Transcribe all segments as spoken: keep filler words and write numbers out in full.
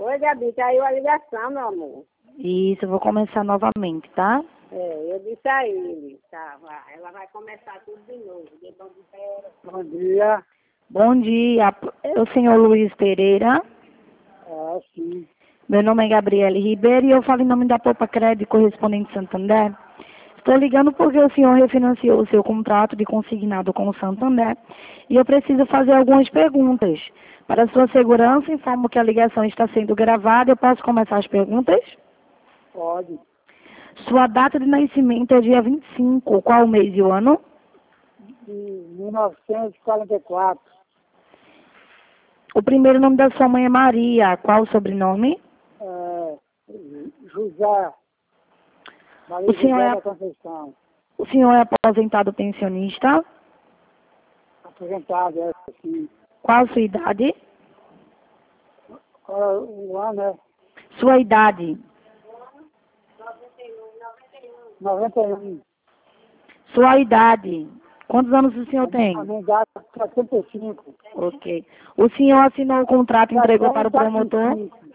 Oi, Gabi, caiu a ligação, meu amor. Isso, eu vou começar novamente, tá? É, eu disse a ele, tá, vai, ela vai começar tudo de novo. Bom dia. Bom dia, é o senhor Luiz Pereira. É, sim. Meu nome é Gabriele Ribeiro e eu falo em nome da Poupa Crédito Correspondente Santander. Estou ligando porque o senhor refinanciou o seu contrato de consignado com o Santander e eu preciso fazer algumas perguntas. Para sua segurança, informo que a ligação está sendo gravada. Eu posso começar as perguntas? Pode. Sua data de nascimento é dia vinte e cinco. Qual o mês e o ano? De mil novecentos e quarenta e quatro. O primeiro nome da sua mãe é Maria. Qual o sobrenome? É, José. Maria O senhor, José é, da Conceição. o senhor é aposentado pensionista? Aposentado, é assim. Qual a sua idade? Qual é o ano, é? Sua idade. noventa e um. Sua idade. Quantos anos o senhor tem? A minha idade é setenta e cinco. Ok. O senhor assinou o contrato e entregou para o promotor?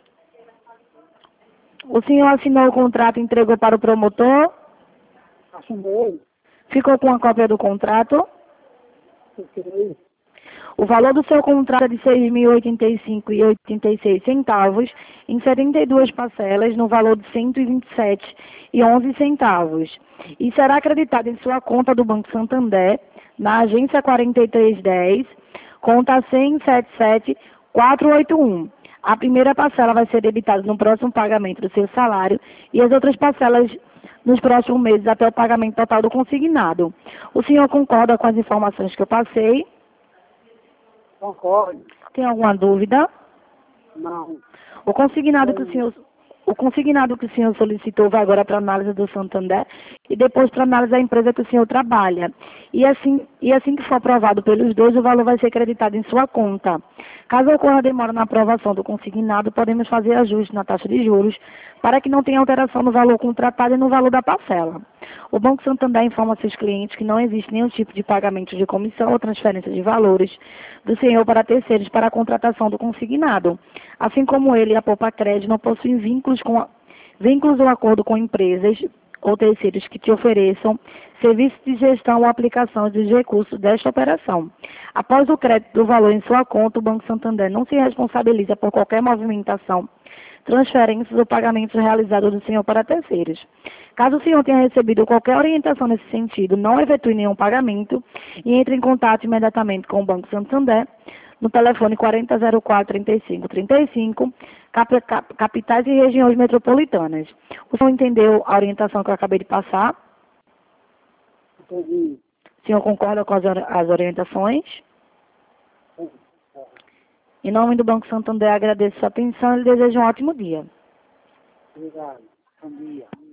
O senhor assinou o contrato e entregou para o promotor? Assinei. Ficou com a cópia do contrato? Fiquei. O valor do seu contrato é de seis mil e oitenta e cinco reais e oitenta e seis centavos em setenta e duas parcelas no valor de cento e vinte e sete reais e onze centavos. E será acreditado em sua conta do Banco Santander, na agência quarenta e três dez, conta cem setenta e sete quatrocentos e oitenta e um. A primeira parcela vai ser debitada no próximo pagamento do seu salário e as outras parcelas nos próximos meses até o pagamento total do consignado. O senhor concorda com as informações que eu passei? Concordo. Tem alguma dúvida? Não. O consignado que o senhor, o consignado que o senhor solicitou vai agora para análise do Santander e depois para análise da empresa que o senhor trabalha. E assim, e assim que for aprovado pelos dois, o valor vai ser creditado em sua conta. Caso ocorra demora na aprovação do consignado, podemos fazer ajuste na taxa de juros para que não tenha alteração no valor contratado e no valor da parcela. O Banco Santander informa seus clientes que não existe nenhum tipo de pagamento de comissão ou transferência de valores do senhor para terceiros para a contratação do consignado. Assim como ele e a Poupa Crédito não possuem vínculos, com a, vínculos ou acordo com empresas ou terceiros que te ofereçam serviços de gestão ou aplicação dos recursos desta operação. Após o crédito do valor em sua conta, o Banco Santander não se responsabiliza por qualquer movimentação, transferências ou pagamentos realizados do senhor para terceiros. Caso o senhor tenha recebido qualquer orientação nesse sentido, não efetue nenhum pagamento e entre em contato imediatamente com o Banco Santander no telefone quarenta zero quatro, trinta e cinco, trinta e cinco, cap, cap, capitais e regiões metropolitanas. O senhor entendeu a orientação que eu acabei de passar? Entendi. O senhor concorda com as, as orientações? Em nome do Banco Santander, agradeço sua atenção e lhe desejo um ótimo dia. Obrigado. Bom dia.